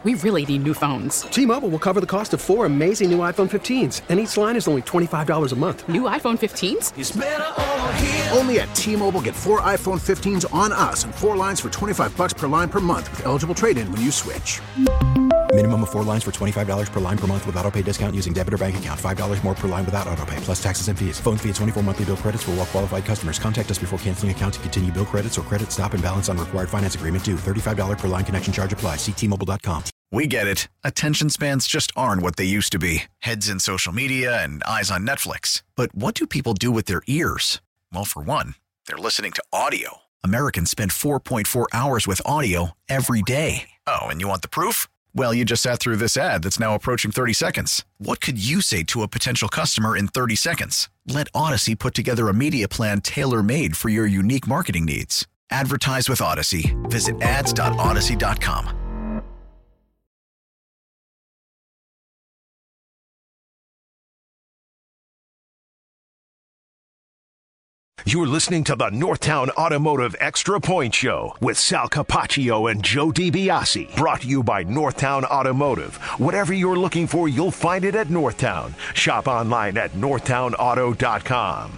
We really need new phones. T-Mobile will cover the cost of 4 amazing new iPhone 15s, and each line is only $25 a month. New iPhone 15s? It's better over here. Only at T-Mobile, get 4 iPhone 15s on us and 4 lines for $25 per line per month with eligible trade-in when you switch. Minimum of 4 lines for $25 per line per month with autopay discount using debit or bank account. $5 more per line without autopay, plus taxes and fees. Phone fee at 24 monthly bill credits for well-qualified customers. Contact us before canceling account to continue bill credits or credit stop and balance on required finance agreement due. $35 per line connection charge applies. See T-Mobile.com. We get it. Attention spans just aren't what they used to be. Heads in social media and eyes on Netflix. But what do people do with their ears? Well, for one, they're listening to audio. Americans spend 4.4 hours with audio every day. Oh, and you want the proof? Well, you just sat through this ad that's now approaching 30 seconds. What could you say to a potential customer in 30 seconds? Let Odyssey put together a media plan tailor-made for your unique marketing needs. Advertise with Odyssey. Visit ads.odyssey.com. You're listening to the Northtown Automotive Extra Point Show with Sal Capaccio and Joe DiBiase. Brought to you by Northtown Automotive. Whatever you're looking for, you'll find it at Northtown. Shop online at northtownauto.com.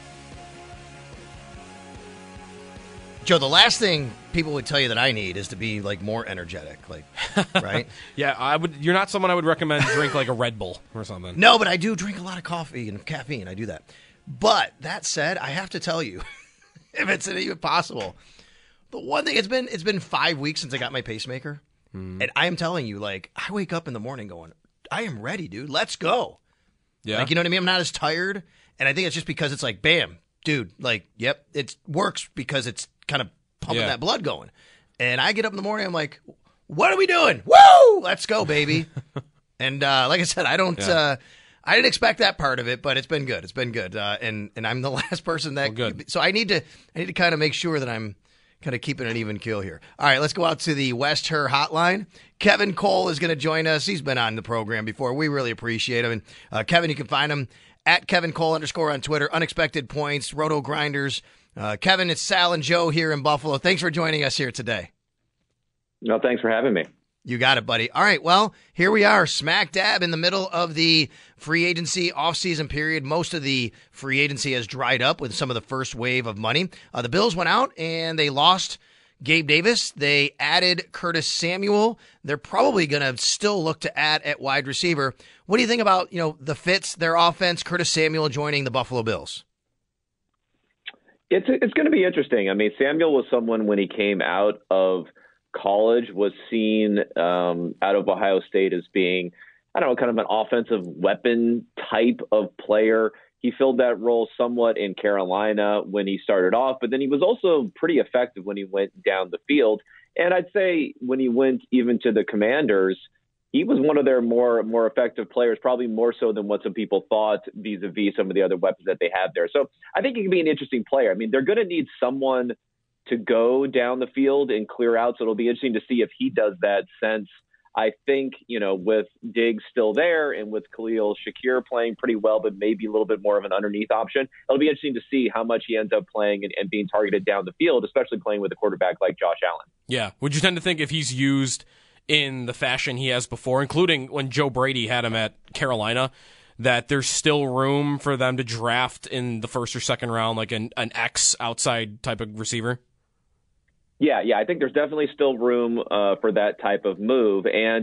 Joe, the last thing people would tell you that I need is to be like more energetic, like, right? Yeah, I would. You're not someone I would recommend drink like a Red Bull or something. No, but I do drink a lot of coffee and caffeine. I do that. But that said, I have to tell you, if it's even possible, the one thing, it's been 5 weeks since I got my pacemaker, and I am telling you, like, I wake up in the morning going, I am ready, dude. Let's go. Yeah, like, you know what I mean? I'm not as tired, and I think it's just because it's like, bam, dude, like, yep, it works because it's kind of pumping that blood going. And I get up in the morning, I'm like, what are we doing? Woo! Let's go, baby. And like I said, I didn't expect that part of it, but it's been good. It's been good, and I'm the last person that. Well, good. So I need to kind of make sure that I'm kind of keeping an even keel here. All right, let's go out to the West Her Hotline. Kevin Cole is going to join us. He's been on the program before. We really appreciate him. And Kevin, you can find him at Kevin Cole _ on Twitter. Unexpected Points, Roto Grinders. Kevin, it's Sal and Joe here in Buffalo. Thanks for joining us here today. No, thanks for having me. You got it, buddy. All right, well, here we are, smack dab in the middle of the free agency offseason period. Most of the free agency has dried up with some of the first wave of money. The Bills went out and they lost Gabe Davis. They added Curtis Samuel. They're probably going to still look to add at wide receiver. What do you think about, the fits, their offense, Curtis Samuel joining the Buffalo Bills? It's going to be interesting. I mean, Samuel was someone when he came out of college was seen out of Ohio State as being, I don't know, kind of an offensive weapon type of player. He filled that role somewhat in Carolina when he started off, but then he was also pretty effective when he went down the field. And I'd say when he went even to the Commanders, he was one of their more effective players, probably more so than what some people thought vis-a-vis some of the other weapons that they have there. So I think he can be an interesting player. I mean, they're going to need someone to go down the field and clear out. So it'll be interesting to see if he does that, since I think, with Diggs still there and with Khalil Shakir playing pretty well, but maybe a little bit more of an underneath option, it'll be interesting to see how much he ends up playing and being targeted down the field, especially playing with a quarterback like Josh Allen. Yeah. Would you tend to think if he's used in the fashion he has before, including when Joe Brady had him at Carolina, that there's still room for them to draft in the first or second round, like an X outside type of receiver? Yeah, I think there's definitely still room for that type of move. And,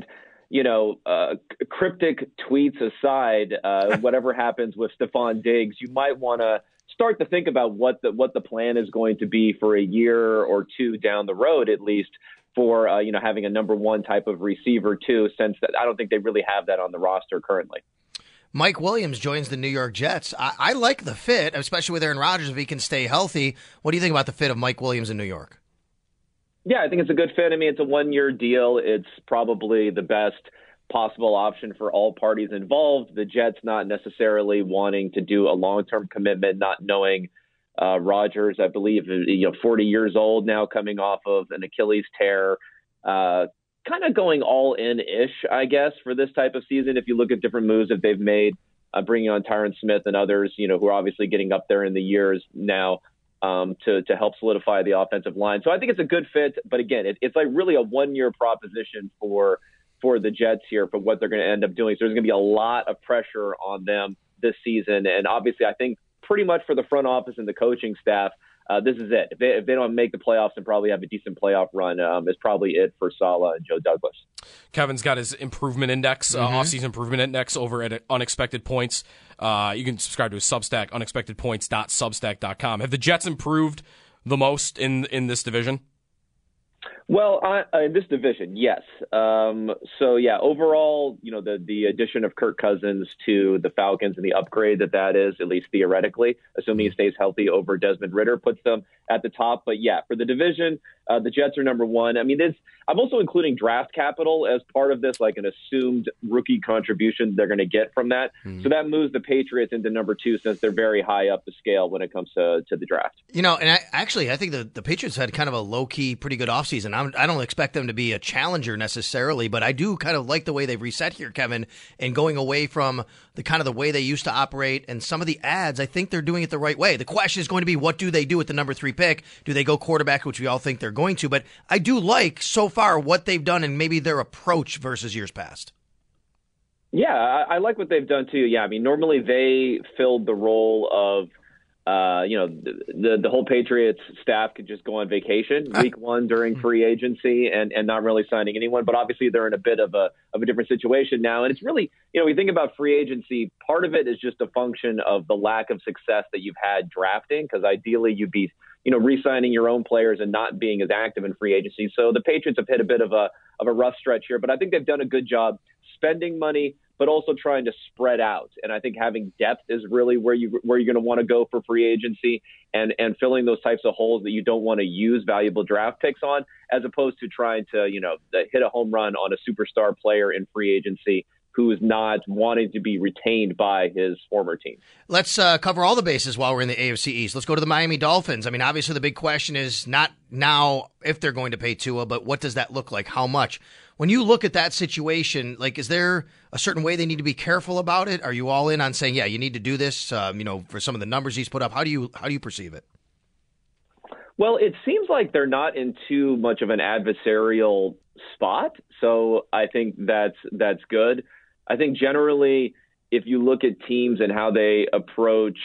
cryptic tweets aside, whatever happens with Stephon Diggs, you might want to start to think about what the plan is going to be for a year or two down the road, at least, for having a number one type of receiver too, since that I don't think they really have that on the roster currently. Mike Williams joins the New York Jets. I like the fit, especially with Aaron Rodgers, if he can stay healthy. What do you think about the fit of Mike Williams in New York? Yeah, I think it's a good fit. I mean, it's a one-year deal. It's probably the best possible option for all parties involved. The Jets not necessarily wanting to do a long-term commitment, not knowing Rodgers, I believe, 40 years old now, coming off of an Achilles tear, kind of going all in-ish, I guess, for this type of season. If you look at different moves that they've made, bringing on Tyron Smith and others, who are obviously getting up there in the years now, to help solidify the offensive line. So I think it's a good fit. But again, it's like really a one-year proposition for for the Jets here for what they're going to end up doing. So there's going to be a lot of pressure on them this season. And obviously, I think pretty much for the front office and the coaching staff, this is it. If they don't make the playoffs and probably have a decent playoff run, is probably it for Saleh and Joe Douglas. Kevin's got his improvement index, off-season improvement index over at Unexpected Points. You can subscribe to his Substack, unexpectedpoints.substack.com. Have the Jets improved the most in this division? Well, in this division, yes. Overall, the addition of Kirk Cousins to the Falcons and the upgrade that is, at least theoretically, assuming he stays healthy over Desmond Ridder, puts them at the top. But yeah, for the division, the Jets are number one. I mean, I'm also including draft capital as part of this, like an assumed rookie contribution they're going to get from that. So that moves the Patriots into number two since they're very high up the scale when it comes to the draft. And I think the Patriots had kind of a low-key, pretty good offseason. I don't expect them to be a challenger necessarily, but I do kind of like the way they've reset here, Kevin, and going away from the way they used to operate and some of the ads. I think they're doing it the right way. The question is going to be, what do they do with the number 3 pick? Do they go quarterback, which we all think they're going to? But I do like so far what they've done and maybe their approach versus years past. Yeah, I like what they've done too. Yeah, I mean, normally they filled the role of, the whole Patriots staff could just go on vacation week one during free agency and not really signing anyone. But obviously they're in a bit of a different situation now. And it's really, we think about free agency, part of it is just a function of the lack of success that you've had drafting, because ideally you'd be, re-signing your own players and not being as active in free agency. So the Patriots have hit a bit of a rough stretch here, but I think they've done a good job spending money, but also trying to spread out. And I think having depth is really where you're going to want to go for free agency and filling those types of holes that you don't want to use valuable draft picks on, as opposed to trying to, hit a home run on a superstar player in free agency who is not wanting to be retained by his former team. Let's cover all the bases while we're in the AFC East. Let's go to the Miami Dolphins. I mean, obviously the big question is not now if they're going to pay Tua, but what does that look like? How much? When you look at that situation, is there a certain way they need to be careful about it? Are you all in on saying, yeah, you need to do this, for some of the numbers he's put up? How do you perceive it? Well, it seems like they're not in too much of an adversarial spot, so I think that's good. I think generally, if you look at teams and how they approach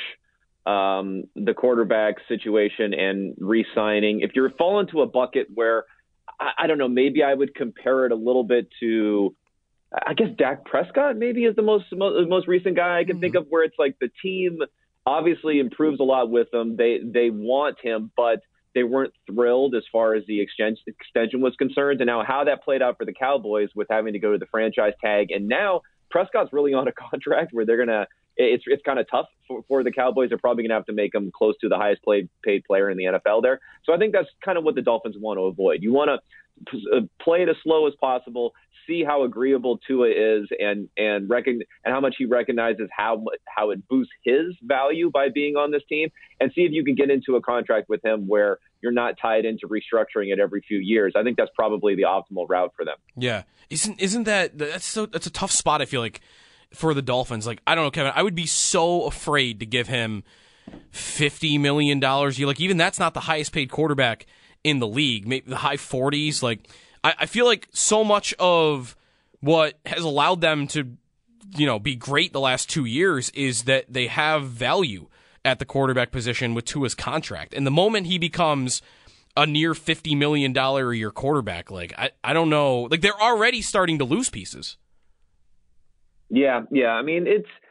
the quarterback situation and re-signing, if you're falling into a bucket where, I don't know, maybe I would compare it a little bit to, I guess Dak Prescott maybe is the most recent guy I can think of, where it's like the team obviously improves a lot with him. They want him, but they weren't thrilled as far as the extension was concerned. And now how that played out for the Cowboys with having to go to the franchise tag. And now Prescott's really on a contract where they're going to, it's kind of tough for the Cowboys. They're probably going to have to make him close to the highest paid player in the NFL there. So I think that's kind of what the Dolphins want to avoid. You want to play it as slow as possible, see how agreeable Tua is, and how much he recognizes how it boosts his value by being on this team, and see if you can get into a contract with him where you're not tied into restructuring it every few years. I think that's probably the optimal route for them. Yeah, isn't that's a tough spot? I feel like for the Dolphins. I don't know, Kevin. I would be so afraid to give him $50 million. Even that's not the highest paid quarterback in the league. Maybe the high 40s. I feel like so much of what has allowed them to, be great the last 2 years is that they have value at the quarterback position with Tua's contract. And the moment he becomes a near $50 million a year quarterback, I don't know. They're already starting to lose pieces. Yeah. I mean,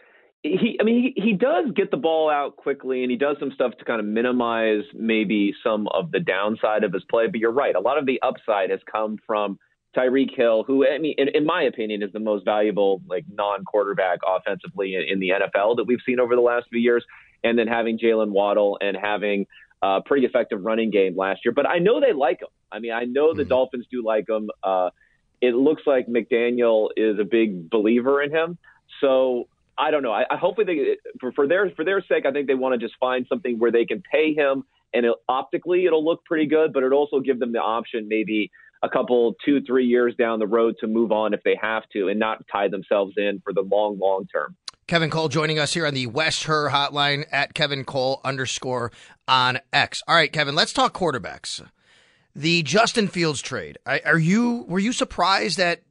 he does get the ball out quickly, and he does some stuff to kind of minimize maybe some of the downside of his play. But you're right. A lot of the upside has come from Tyreek Hill, who, in my opinion, is the most valuable non-quarterback offensively in the NFL that we've seen over the last few years. And then having Jalen Waddle and having a pretty effective running game last year. But I know they like him. I know the Dolphins do like him. It looks like McDaniel is a big believer in him. So I don't know. I hopefully for their sake, I think they want to just find something where they can pay him, and optically it'll look pretty good, but it'll also give them the option maybe a couple 2-3 years down the road to move on if they have to, and not tie themselves in for the long term. Kevin Cole joining us here on the West Her hotline at Kevin Cole _ on X. All right, Kevin, let's talk quarterbacks. The Justin Fields trade. Were you surprised that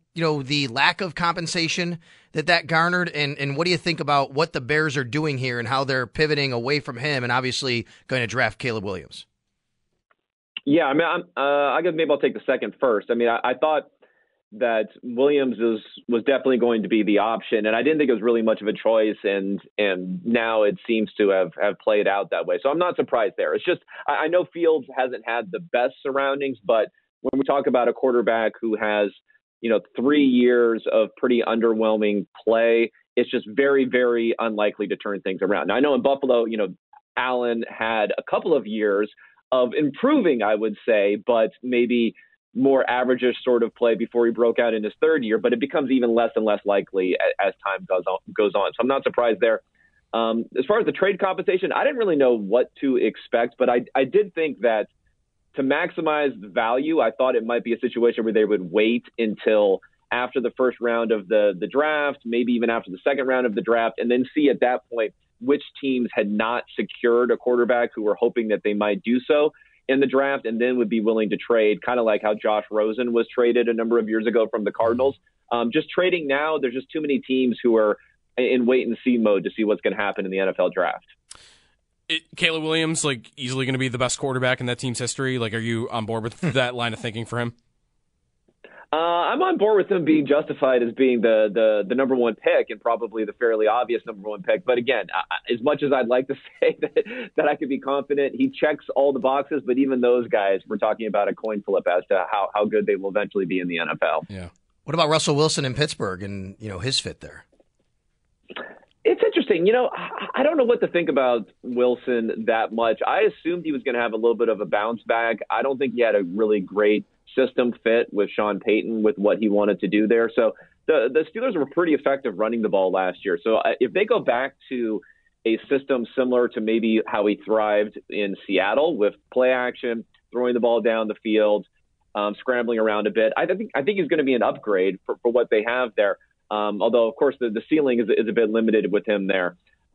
the lack of compensation that garnered, and what do you think about what the Bears are doing here and how they're pivoting away from him and obviously going to draft Caleb Williams? Yeah, I mean, I guess maybe I'll take the second first. I mean, I thought that Williams was definitely going to be the option, and I didn't think it was really much of a choice, and now it seems to have played out that way. So I'm not surprised there. It's just I know Fields hasn't had the best surroundings, but when we talk about a quarterback who has 3 years of pretty underwhelming play, it's just very, very unlikely to turn things around. Now, I know in Buffalo, Allen had a couple of years of improving, I would say, but maybe more average-ish sort of play before he broke out in his third year, but it becomes even less and less likely as time goes on. So I'm not surprised there. As far as the trade compensation, I didn't really know what to expect, but I did think that to maximize the value, I thought it might be a situation where they would wait until after the first round of the draft, maybe even after the second round of the draft, and then see at that point which teams had not secured a quarterback who were hoping that they might do so in the draft, and then would be willing to trade, kind of like how Josh Rosen was traded a number of years ago from the Cardinals. Just trading now, there's just too many teams who are in wait-and-see mode to see what's going to happen in the NFL draft. Caleb Williams, easily going to be the best quarterback in that team's history. Are you on board with that line of thinking for him? I'm on board with him being justified as being the number one pick and probably the fairly obvious number one pick. But again, as much as I'd like to say that I could be confident, he checks all the boxes. But even those guys, we're talking about a coin flip as to how good they will eventually be in the NFL. Yeah. What about Russell Wilson in Pittsburgh and his fit there? It's interesting. I don't know what to think about Wilson that much. I assumed he was going to have a little bit of a bounce back. I don't think he had a really great system fit with Sean Payton with what he wanted to do there. So the Steelers were pretty effective running the ball last year. So if they go back to a system similar to maybe how he thrived in Seattle with play action, throwing the ball down the field, scrambling around a bit, I think he's going to be an upgrade for what they have there. Although, of course, the ceiling is a bit limited with him there.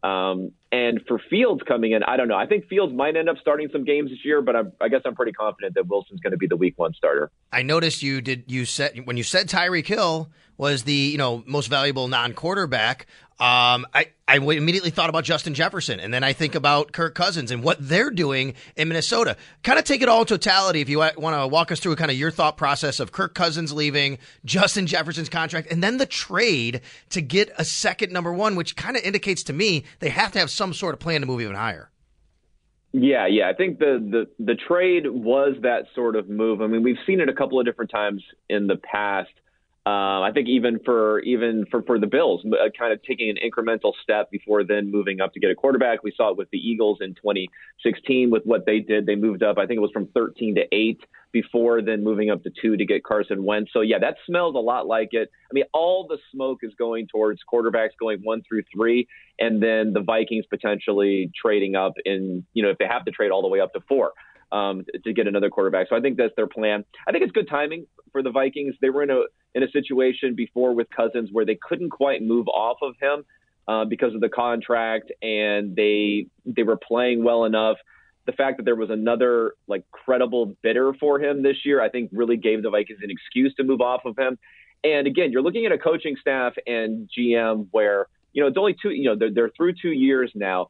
And for Fields coming in, I don't know. I think Fields might end up starting some games this year, but I guess I'm pretty confident that Wilson's going to be the week one starter. I noticed when you said Tyreek Hill was the most valuable non-quarterback. I immediately thought about Justin Jefferson, and then I think about Kirk Cousins and what they're doing in Minnesota. Kind of take it all in totality if you want to walk us through kind of your thought process of Kirk Cousins leaving, Justin Jefferson's contract, and then the trade to get a second number one, which kind of indicates to me they have to have some sort of plan to move even higher. Yeah. I think the trade was that sort of move. I mean, we've seen it a couple of different times in the past. I think even for the Bills, kind of taking an incremental step before then moving up to get a quarterback. We saw it with the Eagles in 2016 with what they did. They moved up, I think it was from 13 to 8 before then moving up to 2 to get Carson Wentz. So, yeah, that smells a lot like it. I mean, all the smoke is going towards quarterbacks going 1 through 3, and then the Vikings potentially trading up in, if they have to trade all the way up to 4. To get another quarterback. So I think that's their plan. I think it's good timing for the Vikings. They were in a situation before with Cousins where they couldn't quite move off of him because of the contract, and they were playing well enough. The fact that there was another credible bidder for him this year, I think really gave the Vikings an excuse to move off of him. And again, you're looking at a coaching staff and GM where, it's only 2, they're through 2 years now.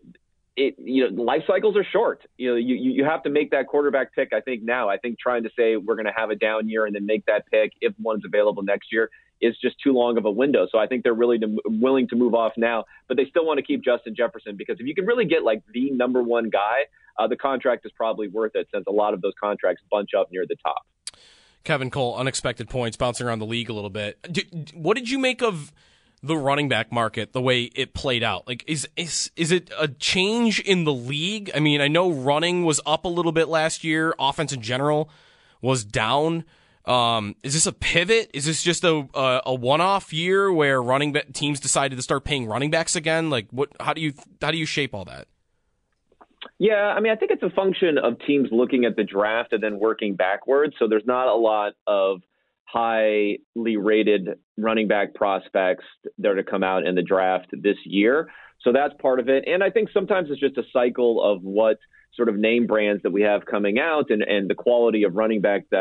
Life cycles are short. You have to make that quarterback pick. I think trying to say we're going to have a down year and then make that pick if one's available next year is just too long of a window. So I think they're really willing to move off now, but they still want to keep Justin Jefferson because if you can really get the number one guy, the contract is probably worth it since a lot of those contracts bunch up near the top. Kevin Cole, unexpected points, bouncing around the league a little bit. What did you make of the running back market, the way it played out? Is it a change in the league? I mean, I know running was up a little bit last year. Offense in general was down. Is this a pivot? Is this just a one-off year where teams decided to start paying running backs again? How do you shape all that? Yeah, I mean, I think it's a function of teams looking at the draft and then working backwards. So there's not a lot of highly rated running back prospects that are to come out in the draft this year. So that's part of it. And I think sometimes it's just a cycle of what sort of name brands that we have coming out and the quality of running back that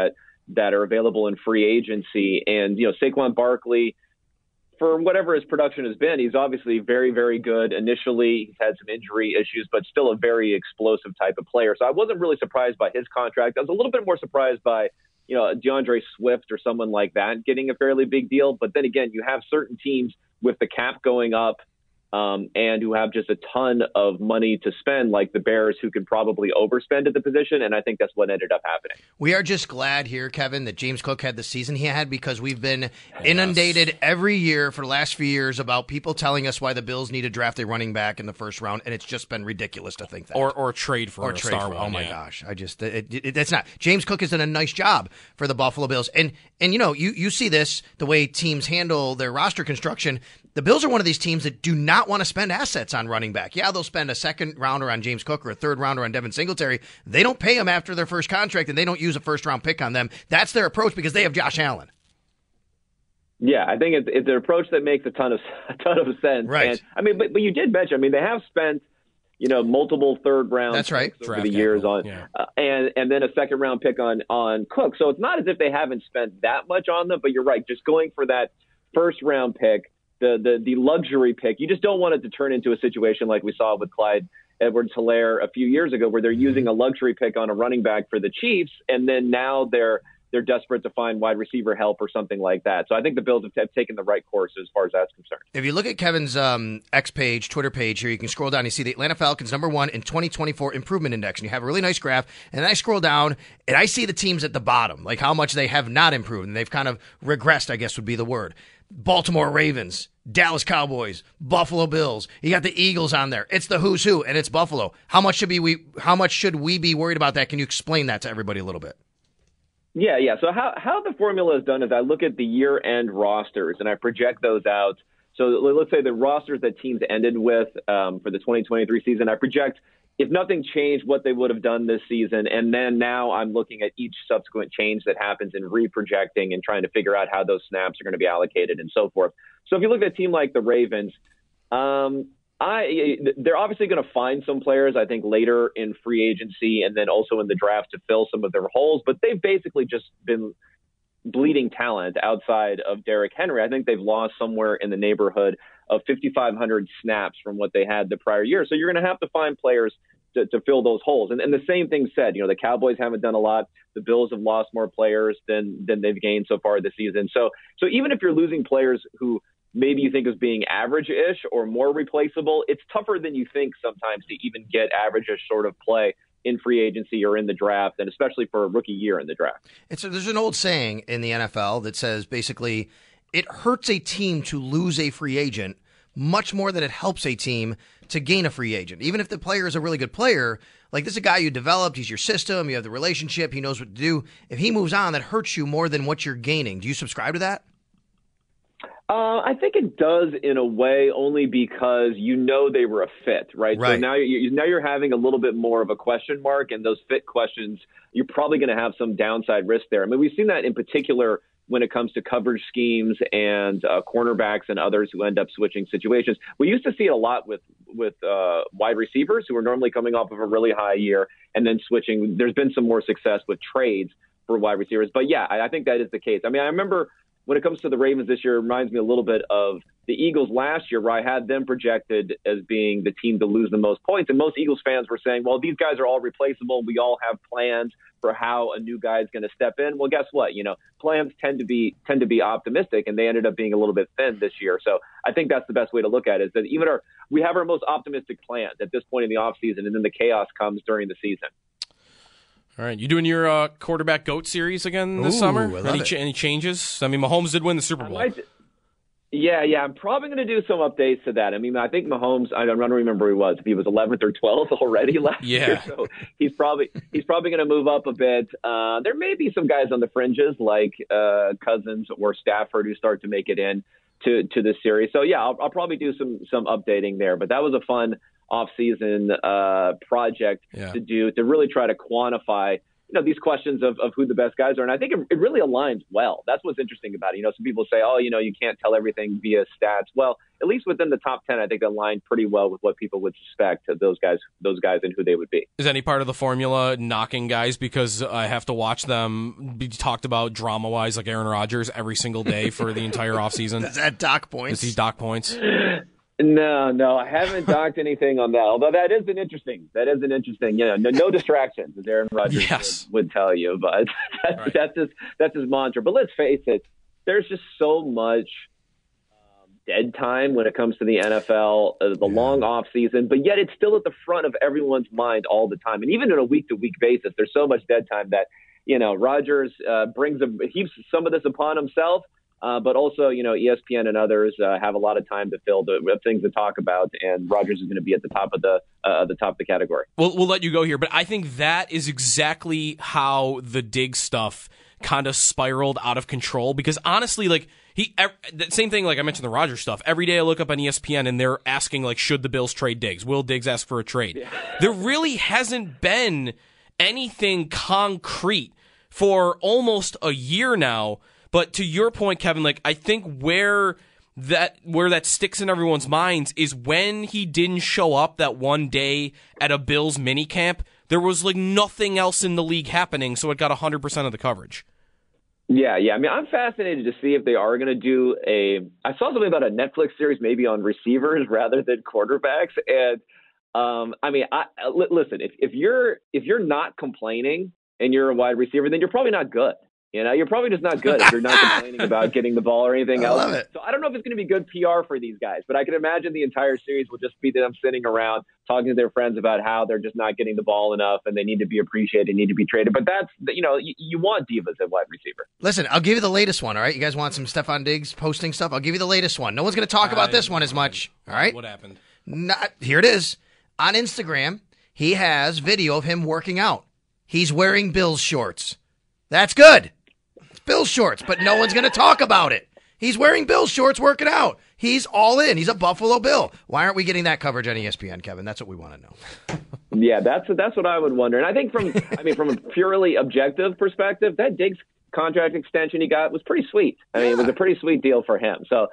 that are available in free agency. And, Saquon Barkley, for whatever his production has been, he's obviously very, very good. Initially, he's had some injury issues, but still a very explosive type of player. So I wasn't really surprised by his contract. I was a little bit more surprised by, DeAndre Swift or someone like that getting a fairly big deal. But then again, you have certain teams with the cap going up and who have just a ton of money to spend, like the Bears, who could probably overspend at the position, and I think that's what ended up happening. We are just glad here, Kevin, that James Cook had the season he had, because we've been inundated every year for the last few years about people telling us why the Bills need to draft a running back in the first round, and it's just been ridiculous to think that. Or trade for a star one. Oh, my gosh. That's not. James Cook has done a nice job for the Buffalo Bills. And you see this, the way teams handle their roster construction. The Bills are one of these teams that do not want to spend assets on running back. Yeah, they'll spend a second rounder on James Cook or a third rounder on Devin Singletary. They don't pay them after their first contract, and they don't use a first-round pick on them. That's their approach because they have Josh Allen. Yeah, I think it's an approach that makes a ton of sense. Right. And, but you did mention, they have spent multiple third-round picks over the years on, and then a second-round pick on Cook. So it's not as if they haven't spent that much on them, but you're right. Just going for that first-round pick, the luxury pick, you just don't want it to turn into a situation like we saw with Clyde Edwards-Helaire a few years ago, where they're using a luxury pick on a running back for the Chiefs, and then now they're desperate to find wide receiver help or something like that. So I think the Bills have taken the right course as far as that's concerned. If you look at Kevin's X page, Twitter page here, you can scroll down and you see the Atlanta Falcons #1 in 2024 Improvement Index, and you have a really nice graph. And then I scroll down, and I see the teams at the bottom, like how much they have not improved, and they've kind of regressed, I guess would be the word. Baltimore Ravens, Dallas Cowboys, Buffalo Bills. You got the Eagles on there. It's the who's who, and it's Buffalo. How much should we be worried about that? Can you explain that to everybody a little bit? Yeah. So how the formula is done is I look at the year-end rosters and I project those out. So let's say the rosters that teams ended with for the 2023 season, I project, if nothing changed, what they would have done this season. And then now I'm looking at each subsequent change that happens and reprojecting and trying to figure out how those snaps are going to be allocated and so forth. So if you look at a team like the Ravens, they're obviously going to find some players, I think, later in free agency and then also in the draft to fill some of their holes. But they've basically just been bleeding talent outside of Derrick Henry. I think they've lost somewhere in the neighborhood of 5,500 snaps from what they had the prior year. So you're going to have to find players to fill those holes. And the same thing said, the Cowboys haven't done a lot. The Bills have lost more players than they've gained so far this season. So even if you're losing players who maybe you think of being average-ish or more replaceable, it's tougher than you think sometimes to even get average-ish sort of play in free agency or in the draft, and especially for a rookie year in the draft. There's an old saying in the NFL that says basically it hurts a team to lose a free agent much more than it helps a team to gain a free agent. Even if the player is a really good player, like this is a guy you developed, he's your system, you have the relationship, he knows what to do. If he moves on, that hurts you more than what you're gaining. Do you subscribe to that? I think it does in a way, only because they were a fit, right? So now you're having a little bit more of a question mark, and those fit questions, you're probably going to have some downside risk there. I mean, we've seen that in particular when it comes to coverage schemes and cornerbacks and others who end up switching situations. We used to see it a lot with wide receivers who are normally coming off of a really high year and then switching. There's been some more success with trades for wide receivers. But, yeah, I think that is the case. I mean, I remember when it comes to the Ravens this year, it reminds me a little bit of the Eagles last year, where I had them projected as being the team to lose the most points. And most Eagles fans were saying, well, these guys are all replaceable. We all have plans for how a new guy is going to step in. Well, guess what? Plans tend to be optimistic, and they ended up being a little bit thin this year. So I think that's the best way to look at it, is that even we have our most optimistic plans at this point in the offseason, and then the chaos comes during the season. All right, you doing your quarterback GOAT series again this summer? Any changes? I mean, Mahomes did win the Super Bowl. Yeah. I'm probably going to do some updates to that. I mean, I think Mahomes, I don't remember who he was, if he was 11th or 12th already last year. So he's probably going to move up a bit. There may be some guys on the fringes like Cousins or Stafford who start to make it in to this series. So, yeah, I'll probably do some updating there. But that was a fun off-season project to do, to really try to quantify these questions of who the best guys are. And I think it really aligns well. That's what's interesting about it. Some people say, you can't tell everything via stats. Well, at least within the top 10, I think they align pretty well with what people would suspect of those guys and who they would be. Is any part of the formula knocking guys because I have to watch them be talked about drama-wise like Aaron Rodgers every single day for the entire offseason? Is that dock points? Is he dock points? No, I haven't docked anything on that. Although that is an interesting, no distractions, as Aaron Rodgers would tell you. But that's his mantra. But let's face it, there's just so much dead time when it comes to the NFL, the long off season, but yet it's still at the front of everyone's mind all the time. And even on a week-to-week basis, there's so much dead time that, Rodgers heaps some of this upon himself. But also, ESPN and others have a lot of time to fill with things to talk about, and Rodgers is going to be at the top of the category. We'll let you go here, but I think that is exactly how the Diggs stuff kind of spiraled out of control. Because honestly, the same thing, like I mentioned the Rodgers stuff. Every day I look up on ESPN and they're asking, should the Bills trade Diggs? Will Diggs ask for a trade? Yeah. There really hasn't been anything concrete for almost a year now. But to your point, Kevin, I think where that sticks in everyone's minds is when he didn't show up that one day at a Bills minicamp, there was nothing else in the league happening, so it got 100% of the coverage. Yeah. I mean, I'm fascinated to see if they are going to do I saw something about a Netflix series maybe on receivers rather than quarterbacks. And listen, if you're not complaining and you're a wide receiver, then you're probably not good. You're probably just not good if you're not complaining about getting the ball or anything else. Love it. So I don't know if it's going to be good PR for these guys, but I can imagine the entire series will just be them sitting around talking to their friends about how they're just not getting the ball enough and they need to be appreciated, need to be traded. But that's, you want divas at wide receiver. Listen, I'll give you the latest one, all right? You guys want some Stefon Diggs posting stuff? I'll give you the latest one. No one's going to talk about this one as much, all right? What happened? Here it is. On Instagram, he has video of him working out. He's wearing Bills shorts. That's good. Bills shorts, but no one's going to talk about it. He's wearing Bills shorts working out. He's all in. He's a Buffalo Bill. Why aren't we getting that coverage on ESPN, Kevin? That's what we want to know. Yeah, that's what I would wonder. And I think from a purely objective perspective, that Diggs contract extension he got was pretty sweet. It was a pretty sweet deal for him. So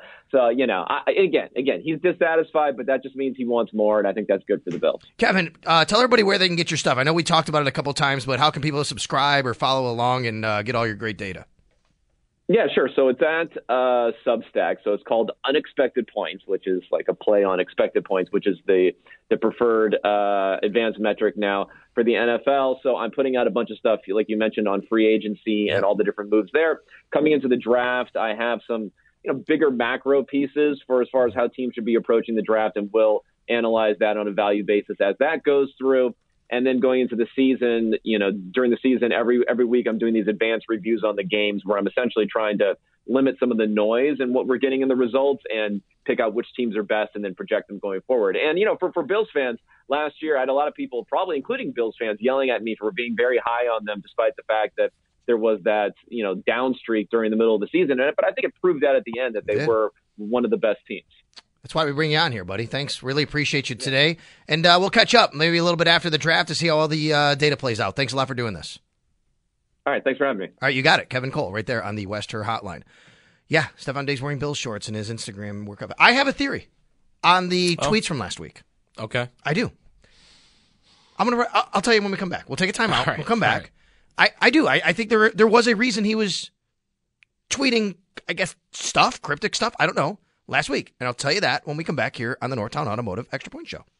again, he's dissatisfied, but that just means he wants more, and I think that's good for the Bills. Kevin, tell everybody where they can get your stuff. I know we talked about it a couple times, but how can people subscribe or follow along and get all your great data? Yeah, sure. So it's at Substack. So it's called Unexpected Points, which is like a play on expected points, which is the preferred advanced metric now for the NFL. So I'm putting out a bunch of stuff, like you mentioned, on free agency and all the different moves there. Coming into the draft, I have some bigger macro pieces for as far as how teams should be approaching the draft, and we'll analyze that on a value basis as that goes through. And then going into the season, during the season, every week I'm doing these advanced reviews on the games where I'm essentially trying to limit some of the noise and what we're getting in the results and pick out which teams are best and then project them going forward. And, for Bills fans, last year I had a lot of people, probably including Bills fans, yelling at me for being very high on them despite the fact that there was that, down streak during the middle of the season. But I think it proved out at the end that they were one of the best teams. That's why we bring you on here, buddy. Thanks. Really appreciate you today. And we'll catch up maybe a little bit after the draft to see how all the data plays out. Thanks a lot for doing this. All right. Thanks for having me. All right. You got it. Kevin Cole right there on the West Her Hotline. Yeah. Stefon Diggs wearing Bills shorts in his Instagram workout. I have a theory on the tweets from last week. Okay. I do. I'll tell you when we come back. We'll take a time out. Right. We'll come back. Right. I do. I think there was a reason he was tweeting, I guess, cryptic stuff. I don't know. Last week. And I'll tell you that when we come back here on the Northtown Automotive Extra Point Show.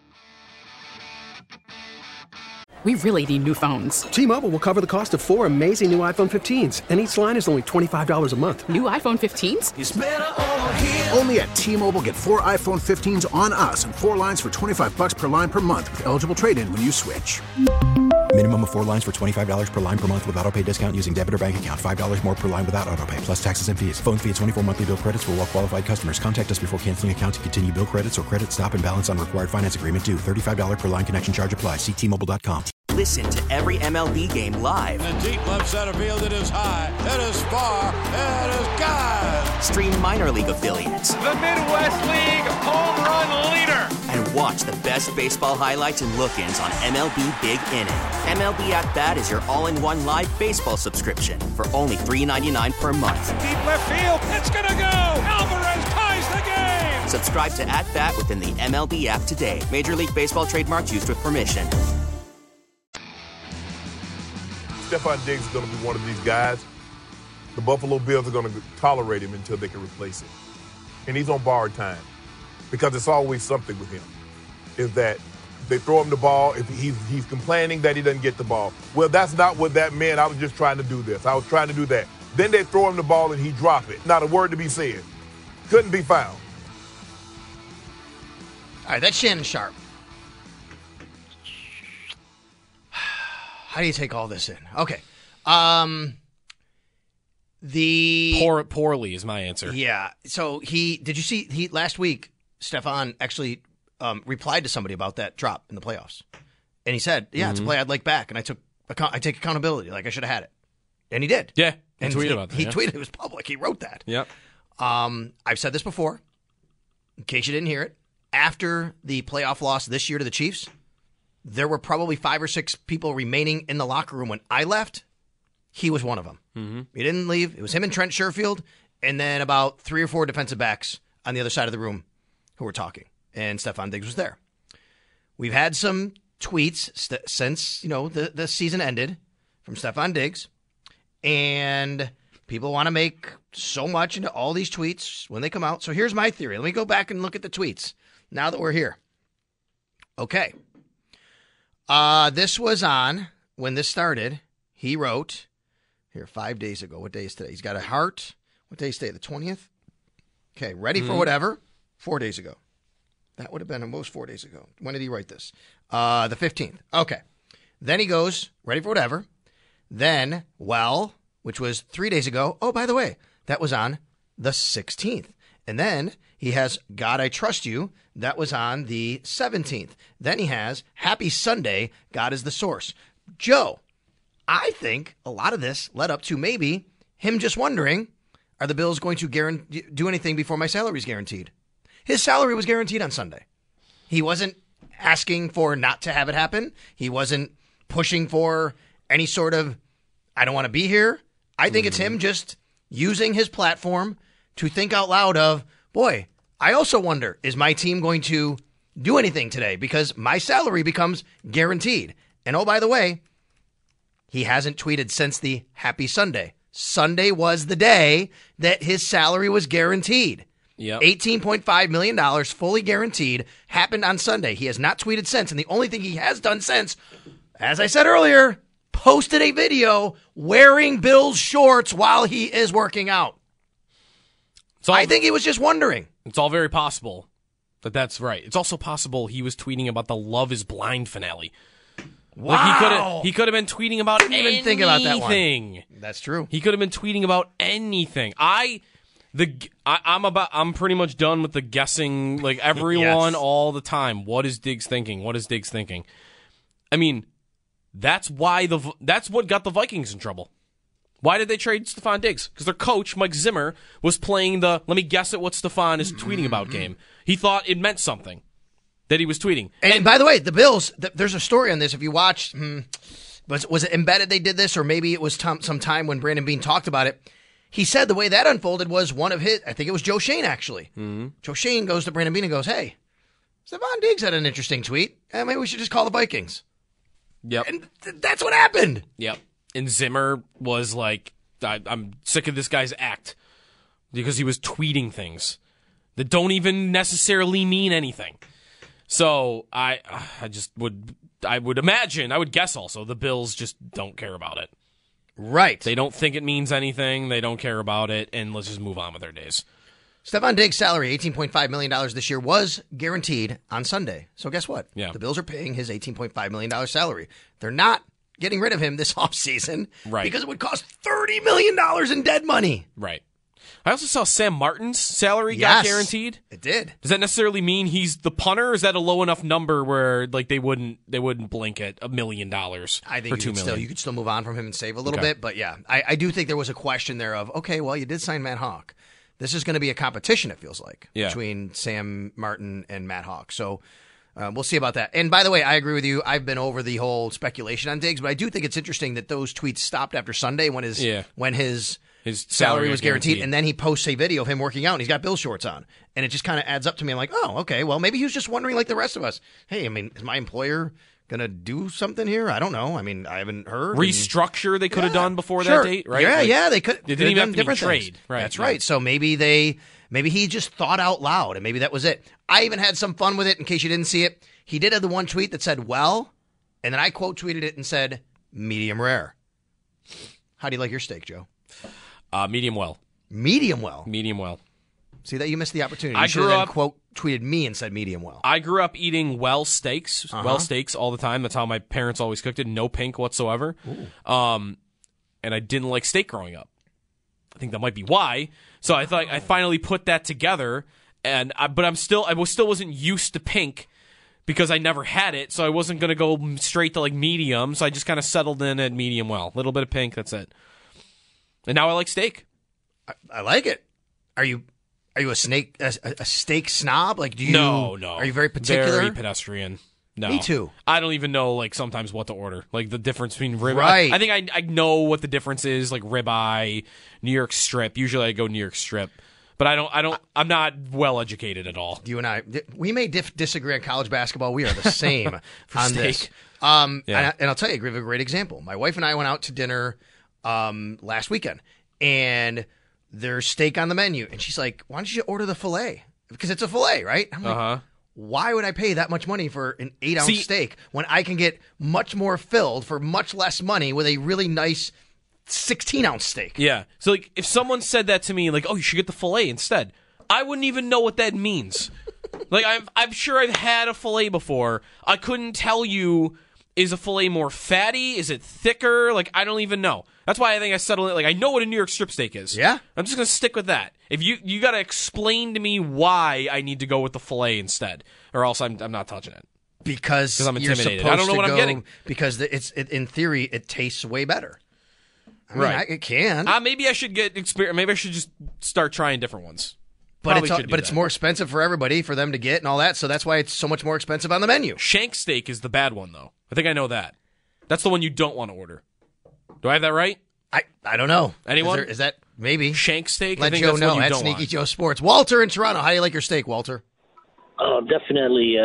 We really need new phones. T-Mobile will cover the cost of 4 amazing new iPhone 15s, and each line is only $25 a month. New iPhone 15s? It's better over here. Only at T-Mobile, get 4 iPhone 15s on us and 4 lines for $25 per line per month with eligible trade-in when you switch. Minimum of 4 lines for $25 per line per month with autopay discount using debit or bank account. $5 more per line without autopay, plus taxes and fees. Phone fee at 24 monthly bill credits for well-qualified customers. Contact us before canceling account to continue bill credits or credit stop and balance on required finance agreement due. $35 per line connection charge applies. See T-Mobile.com. Listen to every MLB game live. In the deep left center field, it is high, it is far, it is gone. Stream minor league affiliates. The Midwest League home run leader. And Watch the best baseball highlights and look-ins on MLB Big Inning. MLB At Bat is your all-in-one live baseball subscription for only $3.99 per month. Deep left field. It's going to go. Alvarez ties the game. Subscribe to At Bat within the MLB app today. Major League Baseball trademarks used with permission. Stephon Diggs is going to be one of these guys. The Buffalo Bills are going to tolerate him until they can replace him. And he's on borrowed time because it's always something with him, is that they throw him the ball. If he's complaining that he doesn't get the ball. Well, that's not what that meant. I was just trying to do this. I was trying to do that. Then they throw him the ball and he drop it. Not a word to be said. Couldn't be found. All right, that's Shannon Sharp. How do you take all this in? Okay. Poorly is my answer. Yeah. So did you see last week, Stephon actually replied to somebody about that drop in the playoffs. And he said, yeah, it's a play I'd like back. And I take accountability. Like I should have had it. And he did. Yeah. And tweeted about that. He tweeted. It was public. He wrote that. Yep. I've said this before, in case you didn't hear it. After the playoff loss this year to the Chiefs, there were probably 5 or 6 people remaining in the locker room when I left. He was one of them. Mm-hmm. He didn't leave. It was him and Trent Sherfield, and then about 3 or 4 defensive backs on the other side of the room who were talking. And Stephon Diggs was there. We've had some tweets since the season ended from Stephon Diggs, and people want to make so much into all these tweets when they come out. So here's my theory. Let me go back and look at the tweets now that we're here. Okay. This was on when this started. He wrote here 5 days ago. What day is today? He's got a heart. What day is today? The 20th? Okay. Ready for whatever? 4 days ago. That would have been almost 4 days ago. When did he write this? The 15th. Okay. Then he goes, ready for whatever. Then, well, which was 3 days ago. Oh, by the way, that was on the 16th. And then he has God, I Trust You. That was on the 17th. Then he has Happy Sunday, God is the Source. Joe, I think a lot of this led up to maybe him just wondering, are the Bills going to do anything before my salary is guaranteed? His salary was guaranteed on Sunday. He wasn't asking for not to have it happen. He wasn't pushing for any sort of, I don't want to be here. I think it's him just using his platform to think out loud of, boy, I also wonder, is my team going to do anything today? Because my salary becomes guaranteed. And oh, by the way, he hasn't tweeted since the Happy Sunday. Sunday was the day that his salary was guaranteed. Yep. $18.5 million fully guaranteed happened on Sunday. He has not tweeted since. And the only thing he has done since, as I said earlier, posted a video wearing Bill's shorts while he is working out. So I think he was just wondering. It's all very possible that that's right. It's also possible he was tweeting about the Love is Blind finale. Wow. Like he could have been tweeting about anything. Didn't even think about that one. That's true. He could have been tweeting about anything. I'm pretty much done with the guessing, like everyone all the time. What is Diggs thinking? What is Diggs thinking? I mean, that's what got the Vikings in trouble. Why did they trade Stephon Diggs? Because their coach, Mike Zimmer, was playing the let me guess at what Stephon is tweeting about game. He thought it meant something that he was tweeting. And by the way, the Bills, there's a story on this. If you watch, was it Embedded they did this, or maybe it was some time when Brandon Beane talked about it. He said the way that unfolded was one of his, I think it was Joe Shane, actually. Mm-hmm. Joe Shane goes to Brandon Beane and goes, hey, Stephon Diggs had an interesting tweet. Maybe we should just call the Vikings. Yep. And that's what happened. Yep. And Zimmer was like, I'm sick of this guy's act because he was tweeting things that don't even necessarily mean anything. So I would imagine, I would guess also, the Bills just don't care about it. Right. They don't think it means anything. They don't care about it. And let's just move on with their days. Stephon Diggs' salary, $18.5 million this year, was guaranteed on Sunday. So guess what? Yeah. The Bills are paying his $18.5 million salary. They're not getting rid of him this offseason because it would cost $30 million in dead money. Right. I also saw Sam Martin's salary got guaranteed. It did. Does that necessarily mean he's the punter, or is that a low enough number where like they wouldn't blink at $1 million? I think for $2 million? You could still move on from him and save a little bit, but yeah, I do think there was a question there of, okay, well, you did sign Matt Hawk. This is going to be a competition, it feels like, between Sam Martin and Matt Hawk. So we'll see about that. And by the way, I agree with you. I've been over the whole speculation on Diggs, but I do think it's interesting that those tweets stopped after Sunday when his salary was guaranteed, and then he posts a video of him working out, and he's got Bill shorts on. And it just kind of adds up to me. I'm like, oh, okay, well, maybe he was just wondering like the rest of us. Hey, I mean, is my employer going to do something here? I don't know. I mean, I haven't heard. Restructure they could have done before that date, right? Yeah, like, they could. They didn't even have to different trade. Things. Right. That's right. So maybe he just thought out loud, and maybe that was it. I even had some fun with it, in case you didn't see it. He did have the one tweet that said, well, and then I quote tweeted it and said, medium rare. How do you like your steak, Joe? Medium well. Medium well? Medium well. See, that you missed the opportunity. I grew up, quote tweeted me and said medium well. I grew up eating well steaks all the time. That's how my parents always cooked it. No pink whatsoever. And I didn't like steak growing up. I think that might be why. So I thought I finally put that together, but I still wasn't used to pink because I never had it. So I wasn't going to go straight to like medium. So I just kind of settled in at medium well. A little bit of pink. That's it. And now I like steak. I like it. Are you a steak snob? Like, do you? No. Are you very particular? Very pedestrian. No. Me too. I don't even know, like, sometimes what to order. Like, the difference between ribeye. Right. I think I know what the difference is, like, ribeye, New York strip. Usually I go New York strip. But I'm not well educated at all. You and I, we may disagree on college basketball. We are the same on steak. this. And I'll tell you, I give a great example. My wife and I went out to dinner last weekend, and there's steak on the menu. And she's like, why don't you order the filet? Because it's a filet, right? I'm like, why would I pay that much money for an 8-ounce steak when I can get much more filled for much less money with a really nice 16-ounce steak? Yeah. So, like, if someone said that to me, like, oh, you should get the filet instead, I wouldn't even know what that means. Like, I'm sure I've had a filet before. I couldn't tell you, is a filet more fatty? Is it thicker? Like, I don't even know. That's why I think I settled it. Like, I know what a New York strip steak is. Yeah? I'm just going to stick with that. If you got to explain to me why I need to go with the filet instead, or else I'm not touching it. Because I'm intimidated. I don't know what I'm getting. Because in theory, it tastes way better. I mean, right. It can. Maybe I should get experience. Maybe I should just start trying different ones. But it's more expensive for everybody for them to get and all that, so that's why it's so much more expensive on the menu. Shank steak is the bad one, though. I think I know that. That's the one you don't want to order. Do I have that right? I don't know. Anyone? Is that maybe? Shank steak? Let I think Joe that's know one you at don't Sneaky want. Joe Sports. Walter in Toronto, how do you like your steak, Walter? Oh, definitely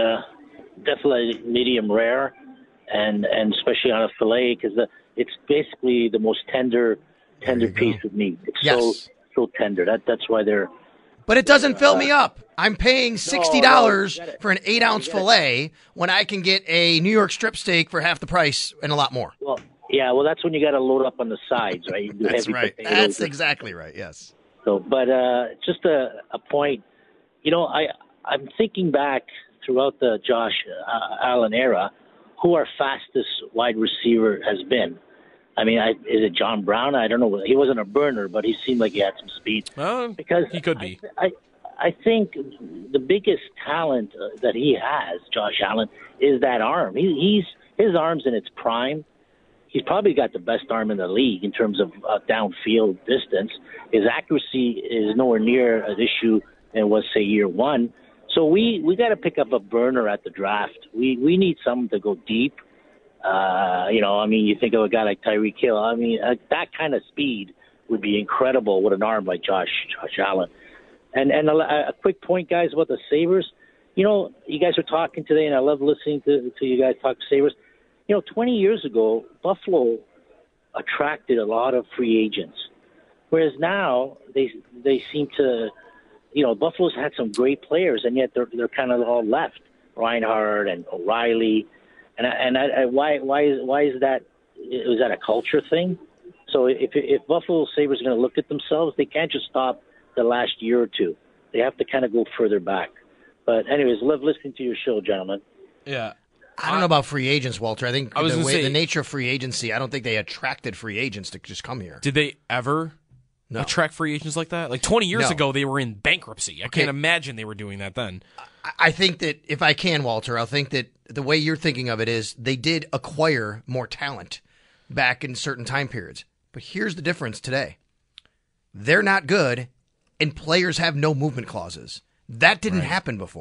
medium rare, and especially on a fillet, because it's basically the most tender piece of meat. It's so tender. That's why they're. But it doesn't fill me up. I'm paying $60 for an 8-ounce filet when I can get a New York strip steak for half the price and a lot more. Well, that's when you got to load up on the sides, right? You do That's heavy right. potatoes. That's exactly right. Yes. So, but just a point. You know, I'm thinking back throughout the Josh Allen era, who our fastest wide receiver has been. I mean, is it John Brown? I don't know. He wasn't a burner, but he seemed like he had some speed. Because he could be. I think the biggest talent that he has, Josh Allen, is that arm. His arm's in its prime. He's probably got the best arm in the league in terms of downfield distance. His accuracy is nowhere near an issue than it was, say, year one. So we got to pick up a burner at the draft. We need someone to go deep. You think of a guy like Tyreek Hill. I mean, that kind of speed would be incredible with an arm like Josh Allen. And a quick point, guys, about the Sabres. You know, you guys are talking today, and I love listening to you guys talk Sabres. You know, 20 years ago, Buffalo attracted a lot of free agents, whereas now they seem to, Buffalo's had some great players, and yet they're kind of all left. Reinhardt and O'Reilly, and why is that? Is that a culture thing? So if Buffalo Sabres are going to look at themselves, they can't just stop the last year or two. They have to kind of go further back. But anyways, love listening to your show, gentlemen. Yeah. I don't know about free agents, Walter. I think the nature of free agency, I don't think they attracted free agents to just come here. Did they ever attract free agents like that? Like 20 years ago, they were in bankruptcy. I can't imagine they were doing that then. I think that if I can, Walter, I'll think that the way you're thinking of it is they did acquire more talent back in certain time periods. But here's the difference today. They're not good, and players have no movement clauses. That didn't happen before.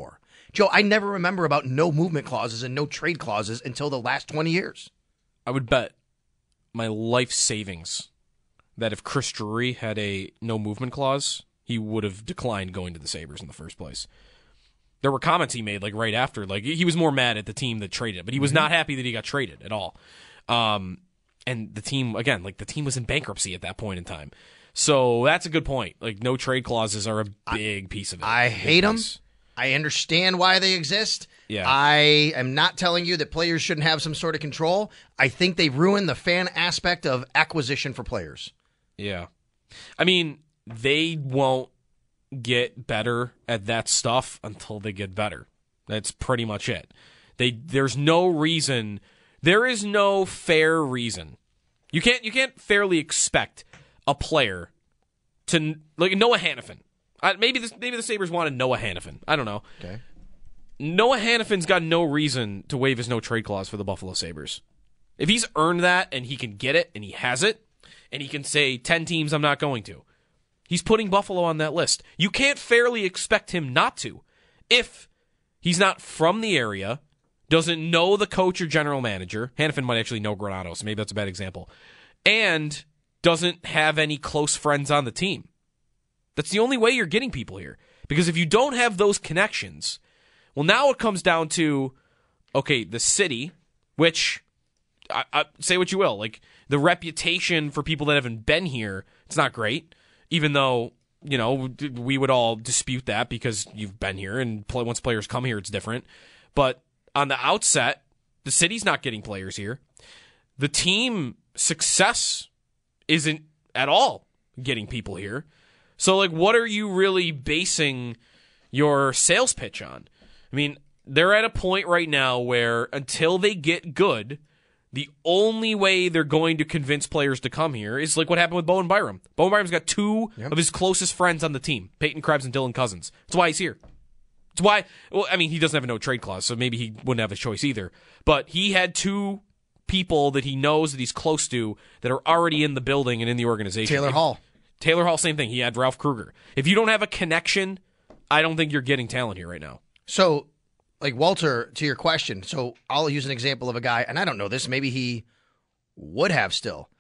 Joe, I never remember about no movement clauses and no trade clauses until the last 20 years. I would bet my life savings that if Chris Drury had a no movement clause, he would have declined going to the Sabres in the first place. There were comments he made right after. He was more mad at the team that traded, but he was not happy that he got traded at all. And the team, again, the team was in bankruptcy at that point in time. So that's a good point. No trade clauses are a big piece of it. I hate them. I understand why they exist. Yeah. I am not telling you that players shouldn't have some sort of control. I think they ruin the fan aspect of acquisition for players. Yeah. I mean, they won't get better at that stuff until they get better. That's pretty much it. There's no reason. There is no fair reason. You can't fairly expect a player to Noah Hanifin. Maybe the Sabres wanted Noah Hanifin. I don't know. Okay. Noah Hanifin's got no reason to waive his no trade clause for the Buffalo Sabres. If he's earned that and he can get it and he has it and he can say 10 teams I'm not going to, he's putting Buffalo on that list. You can't fairly expect him not to if he's not from the area, doesn't know the coach or general manager. Hanifin might actually know Granato, so maybe that's a bad example. And doesn't have any close friends on the team. That's the only way you're getting people here. Because if you don't have those connections, well, now it comes down to, okay, the city, which, I say what you will, the reputation for people that haven't been here, it's not great. Even though, we would all dispute that because you've been here, and once players come here, it's different. But on the outset, the city's not getting players here. The team success isn't at all getting people here. So, what are you really basing your sales pitch on? I mean, they're at a point right now where until they get good, the only way they're going to convince players to come here is like what happened with Bowen Byram. Bowen Byram's got two of his closest friends on the team, Peyton Krebs and Dylan Cousins. That's why he's here. That's why, he doesn't have a no trade clause, so maybe he wouldn't have a choice either. But he had two people that he knows that he's close to that are already in the building and in the organization. Taylor Hall, same thing. He had Ralph Kruger. If you don't have a connection, I don't think you're getting talent here right now. So, Walter, to your question, so I'll use an example of a guy, and I don't know this, maybe he would have still.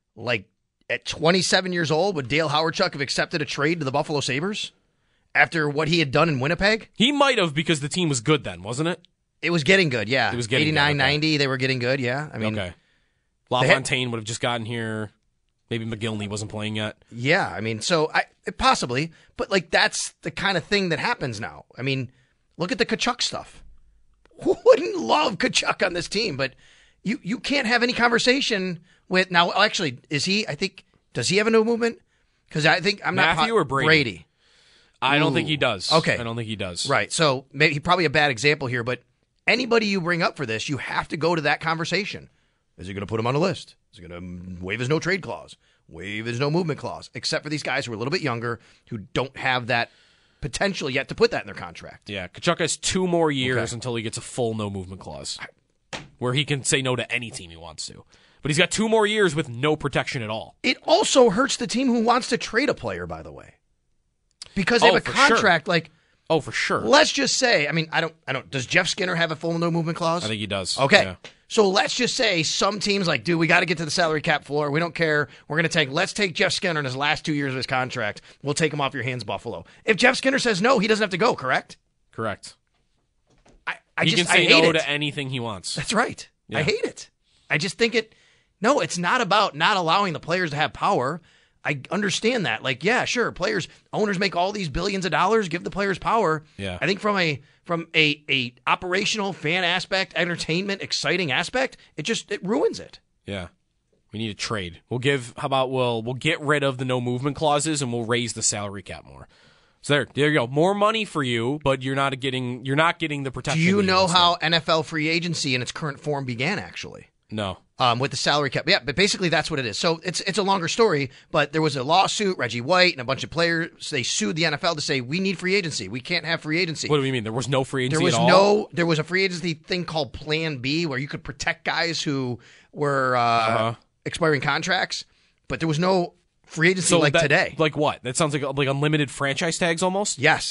At 27 years old, would Dale Hawerchuk have accepted a trade to the Buffalo Sabres after what he had done in Winnipeg? He might have because the team was good then, wasn't it? It was getting good, yeah. It was getting 89, good, okay. 90, they were getting good, yeah. Okay. LaFontaine would have just gotten here. Maybe McGillney wasn't playing yet. Yeah, possibly. But, that's the kind of thing that happens now. Look at the Tkachuk stuff. Who wouldn't love Tkachuk on this team? But you can't have any conversation with... Now, actually, does he have a no movement? Because I think... Matthew or Brady? I don't think he does. Okay. I don't think he does. Right. So, maybe probably a bad example here, but anybody you bring up for this, you have to go to that conversation. Is he going to put him on a list? Is he going to waive his no trade clause? Waive his no movement clause? Except for these guys who are a little bit younger, who don't have that potential yet to put that in their contract. Yeah, Tkachuk has 2 more years until he gets a full no movement clause, where he can say no to any team he wants to. But he's got 2 more years with no protection at all. It also hurts the team who wants to trade a player, by the way, because they have a contract. Sure. Oh, for sure. Let's just say, I don't. Does Jeff Skinner have a full no movement clause? I think he does. Okay. Yeah. So let's just say some teams dude, we got to get to the salary cap floor. We don't care. Let's take Jeff Skinner in his last 2 years of his contract. We'll take him off your hands, Buffalo. If Jeff Skinner says no, he doesn't have to go, correct? Correct. I he just can say I hate no it. to anything he wants. That's right. Yeah. I hate it. I just think it's not about not allowing the players to have power. I understand that. Yeah, sure, owners make all these billions of dollars, give the players power. Yeah. I think from a operational fan aspect, entertainment, exciting aspect, it ruins it. Yeah. We need a trade. We'll get rid of the no movement clauses and we'll raise the salary cap more. So there you go. More money for you, but you're not getting the protection. Do you know how NFL free agency in its current form began, actually? No. With the salary cap. Yeah, but basically that's what it is. So it's a longer story, but there was a lawsuit, Reggie White and a bunch of players, they sued the NFL to say, we need free agency. We can't have free agency. What do you mean? There was no free agency at all? There was a free agency thing called Plan B where you could protect guys who were expiring contracts, but there was no free agency today. Like what? That sounds like unlimited franchise tags almost? Yes.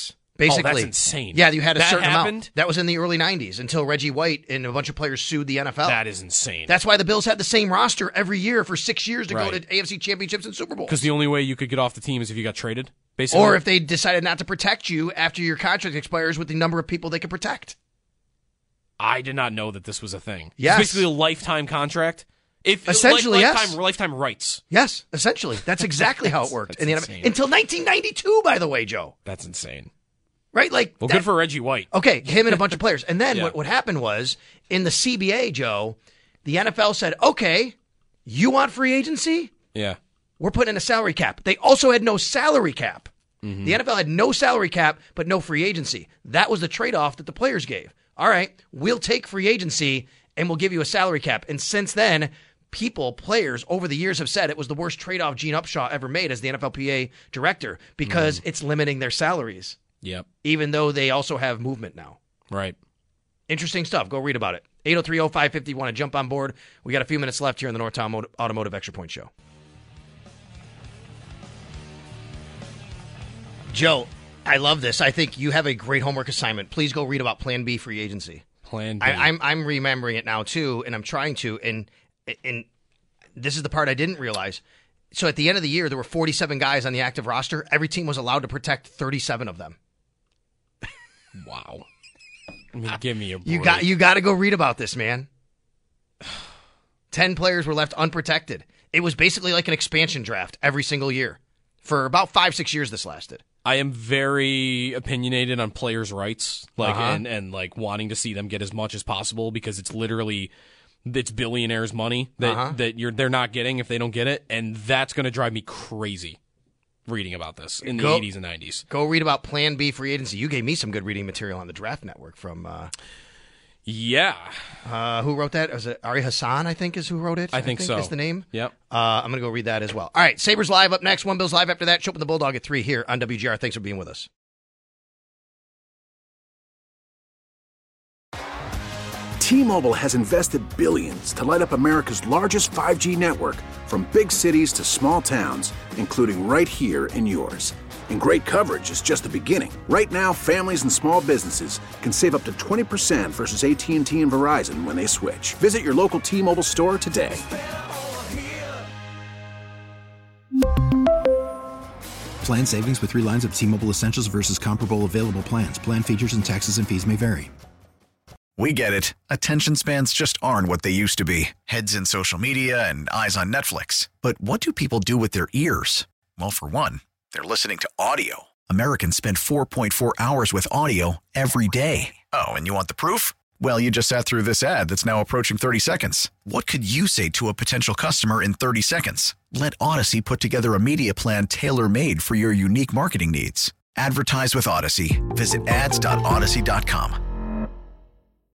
Basically, that's insane. Yeah, you had a that certain happened? amount. That was in the early 90s until Reggie White and a bunch of players sued the NFL. That is insane. That's why the Bills had the same roster every year for 6 years to go Right. to AFC championships and Super Bowls. Because the only way you could get off the team is if you got traded, basically. Or if they decided not to protect you after your contract expires with the number of people they could protect. I did not know that this was a thing. Yes. It's basically a lifetime contract. Essentially, yes. Lifetime rights. Yes, essentially. That's exactly how it worked in the NFL. insane. Until 1992, by the way, Joe. That's insane. Right? Like, Well, good for Reggie White. Okay, him and a bunch of players. And then Yeah. what happened was, in the CBA, Joe, the NFL said, okay, you want free agency? Yeah. We're putting in a salary cap. They also had no salary cap. Mm-hmm. The NFL had no salary cap, but no free agency. That was the trade-off that the players gave. All right, we'll take free agency and we'll give you a salary cap. And since then, players over the years have said it was the worst trade-off Gene Upshaw ever made as the NFLPA director because it's limiting their salaries. Yep. Even though they also have movement now. Right. Interesting stuff. Go read about it. 803-0550. Want to jump on board? We got a few minutes left here in the Northtown Automotive Extra Point Show. Joe, I love this. I think you have a great homework assignment. Please go read about Plan B free agency. Plan B. I'm remembering it now too, and I'm trying to. And this is the part I didn't realize. So at the end of the year, there were 47 guys on the active roster. Every team was allowed to protect 37 of them. Wow. I mean, give me a break. You got to go read about this, man. 10 players were left unprotected. It was basically like an expansion draft every single year. For about 5-6 years this lasted. I am very opinionated on players' rights, and like wanting to see them get as much as possible because it's literally it's billionaires' money that they're not getting if they don't get it, and that's going to drive me crazy reading about this in the 80s and 90s. Go read about Plan B free agency. You gave me some good reading material on the Draft Network from who wrote that? Was it Ari Hassan, I think, is who wrote it? I think so. Is the name? Yep. I'm going to go read that as well. All right, Sabres Live up next. One Bills Live after that. Chopin the Bulldog at 3 here on WGR. Thanks for being with us. T-Mobile has invested billions to light up America's largest 5G network, from big cities to small towns, including right here in yours. And great coverage is just the beginning. Right now, families and small businesses can save up to 20% versus AT&T and Verizon when they switch. Visit your local T-Mobile store today. Plan savings with 3 lines of T-Mobile Essentials versus comparable available plans. Plan features and taxes and fees may vary. We get it. Attention spans just aren't what they used to be. Heads in social media and eyes on Netflix. But what do people do with their ears? Well, for one, they're listening to audio. Americans spend 4.4 hours with audio every day. Oh, and you want the proof? Well, you just sat through this ad that's now approaching 30 seconds. What could you say to a potential customer in 30 seconds? Let Odyssey put together a media plan tailor-made for your unique marketing needs. Advertise with Odyssey. Visit ads.odyssey.com.